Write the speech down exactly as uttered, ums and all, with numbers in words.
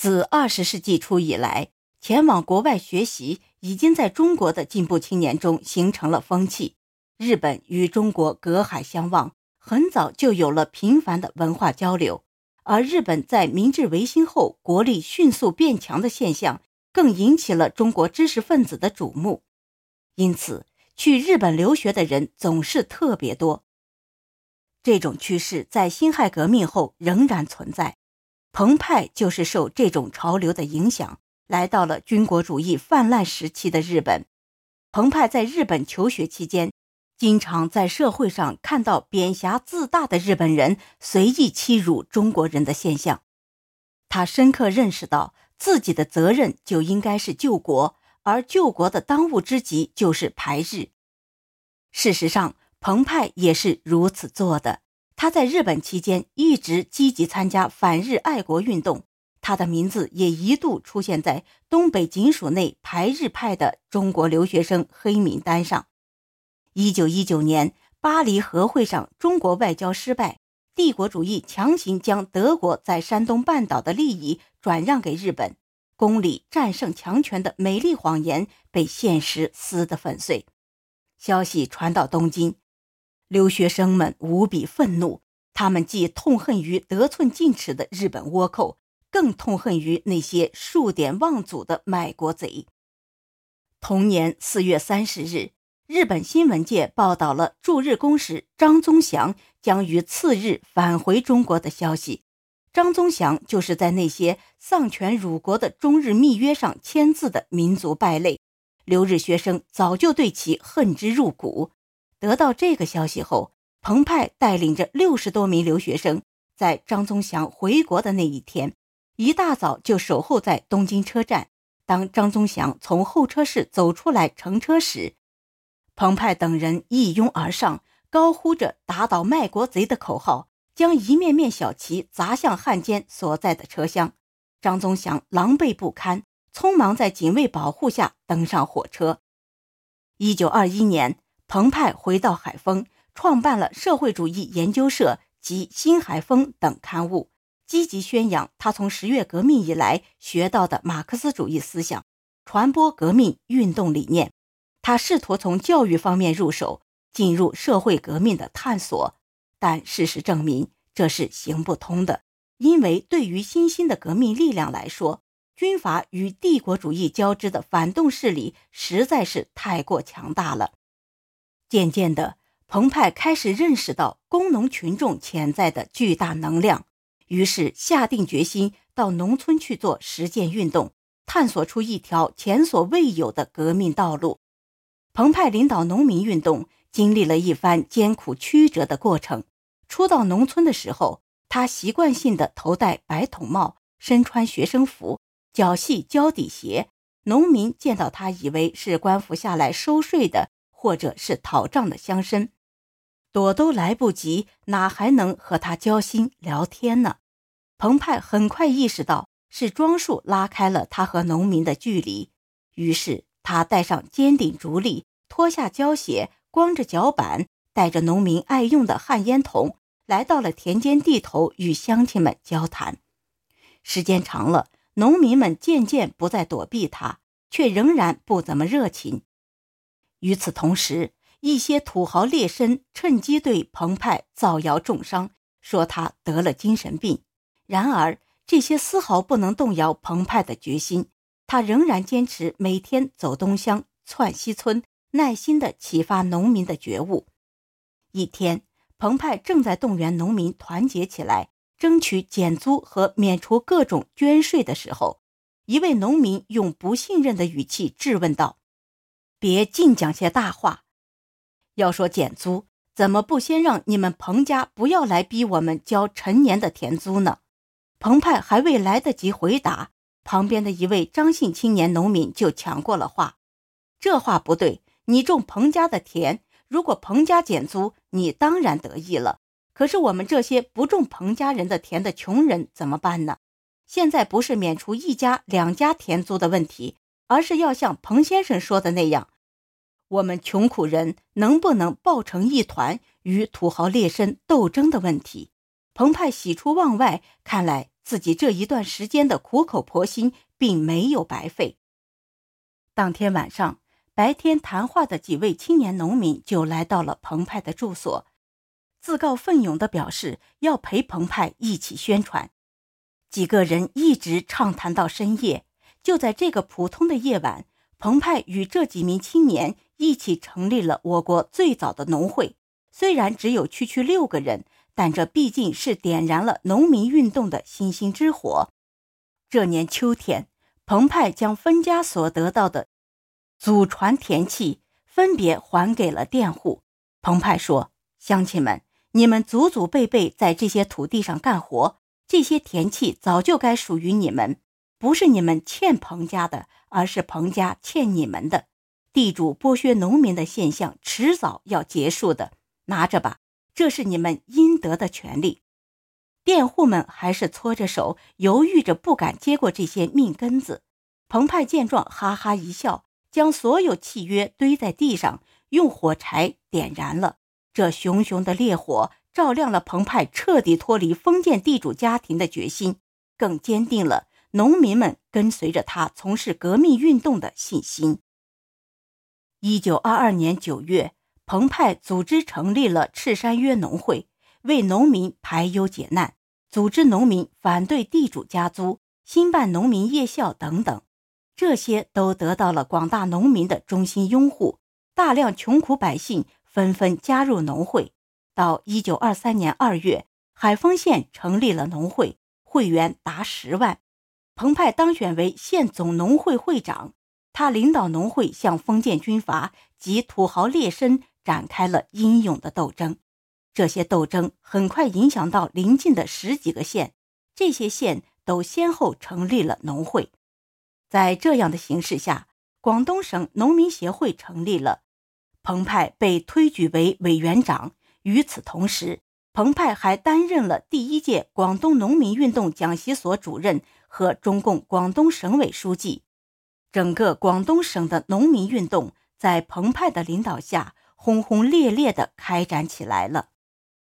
自二十世纪初以来，前往国外学习已经在中国的进步青年中形成了风气。日本与中国隔海相望，很早就有了频繁的文化交流，而日本在明治维新后国力迅速变强的现象，更引起了中国知识分子的瞩目。因此，去日本留学的人总是特别多。这种趋势在辛亥革命后仍然存在。彭湃就是受这种潮流的影响，来到了军国主义泛滥时期的日本。彭湃在日本求学期间，经常在社会上看到贬狭自大的日本人随意欺辱中国人的现象。他深刻认识到自己的责任就应该是救国，而救国的当务之急就是排日。事实上，彭湃也是如此做的。他在日本期间一直积极参加反日爱国运动，他的名字也一度出现在东北警署内排日派的中国留学生黑名单上。一九一九年巴黎和会上，中国外交失败，帝国主义强行将德国在山东半岛的利益转让给日本，公理战胜强权的美丽谎言被现实撕得粉碎。消息传到东京，留学生们无比愤怒，他们既痛恨于得寸进尺的日本倭寇，更痛恨于那些数典忘祖的卖国贼。同年四月三十日，日本新闻界报道了驻日公使张宗祥将于次日返回中国的消息。张宗祥就是在那些丧权辱国的中日密约上签字的民族败类，留日学生早就对其恨之入骨。得到这个消息后，彭湃带领着六十多名留学生，在张宗祥回国的那一天，一大早就守候在东京车站。当张宗祥从候车室走出来乘车时，彭湃等人一拥而上，高呼着打倒卖国贼的口号，将一面面小旗砸向汉奸所在的车厢。张宗祥狼狈不堪，匆忙在警卫保护下登上火车。一九二一年，彭湃回到海丰，创办了社会主义研究社及新海风等刊物，积极宣扬他从十月革命以来学到的马克思主义思想，传播革命运动理念。他试图从教育方面入手，进入社会革命的探索，但事实证明这是行不通的，因为对于新兴的革命力量来说，军阀与帝国主义交织的反动势力实在是太过强大了。渐渐的，彭湃开始认识到工农群众潜在的巨大能量，于是下定决心到农村去做实践运动，探索出一条前所未有的革命道路。彭湃领导农民运动，经历了一番艰苦曲折的过程。初到农村的时候，他习惯性地头戴白筒帽，身穿学生服，脚系胶底鞋。农民见到他以为是官府下来收税的，或者是讨账的乡绅，躲都来不及，哪还能和他交心聊天呢？彭湃很快意识到是装束拉开了他和农民的距离，于是他戴上尖顶竹笠，脱下胶鞋，光着脚板，带着农民爱用的旱烟筒，来到了田间地头与乡亲们交谈。时间长了，农民们渐渐不再躲避他，却仍然不怎么热情。与此同时，一些土豪劣绅趁机对彭湃造谣重伤，说他得了精神病。然而，这些丝毫不能动摇彭湃的决心，他仍然坚持每天走东乡、窜西村，耐心地启发农民的觉悟。一天，彭湃正在动员农民团结起来，争取减租和免除各种捐税的时候，一位农民用不信任的语气质问道：“别净讲些大话，要说减租，怎么不先让你们彭家不要来逼我们交陈年的田租呢？”彭湃还未来得及回答，旁边的一位张姓青年农民就抢过了话：“这话不对，你种彭家的田，如果彭家减租，你当然得意了。可是我们这些不种彭家人的田的穷人怎么办呢？现在不是免除一家两家田租的问题，而是要像彭先生说的那样，我们穷苦人能不能抱成一团与土豪劣绅斗争的问题。”彭湃喜出望外，看来自己这一段时间的苦口婆心并没有白费。当天晚上，白天谈话的几位青年农民就来到了彭湃的住所，自告奋勇地表示要陪彭湃一起宣传。几个人一直畅谈到深夜。就在这个普通的夜晚，彭湃与这几名青年一起成立了我国最早的农会。虽然只有区区六个人，但这毕竟是点燃了农民运动的星星之火。这年秋天，彭湃将分家所得到的祖传田契分别还给了佃户。彭湃说：乡亲们，你们祖祖辈辈在这些土地上干活，这些田契早就该属于你们，不是你们欠彭家的，而是彭家欠你们的。地主剥削农民的现象迟早要结束的，拿着吧，这是你们应得的权利。佃户们还是搓着手，犹豫着不敢接过这些命根子。彭湃见状哈哈一笑，将所有契约堆在地上，用火柴点燃了。这熊熊的烈火照亮了彭湃彻底脱离封建地主家庭的决心，更坚定了农民们跟随着他从事革命运动的信心。一九二二年九月，彭湃组织成立了赤山约农会，为农民排忧解难，组织农民反对地主加租，兴办农民夜校等等。这些都得到了广大农民的衷心拥护，大量穷苦百姓纷纷加入农会。到一九二三年二月，海丰县成立了农会，会员达十万。彭湃当选为县总农会会长，他领导农会向封建军阀及土豪劣绅展开了英勇的斗争。这些斗争很快影响到邻近的十几个县，这些县都先后成立了农会。在这样的形势下，广东省农民协会成立了，彭湃被推举为委员长。与此同时，彭湃还担任了第一届广东农民运动讲习所主任和中共广东省委书记。整个广东省的农民运动在彭湃的领导下轰轰烈烈地开展起来了。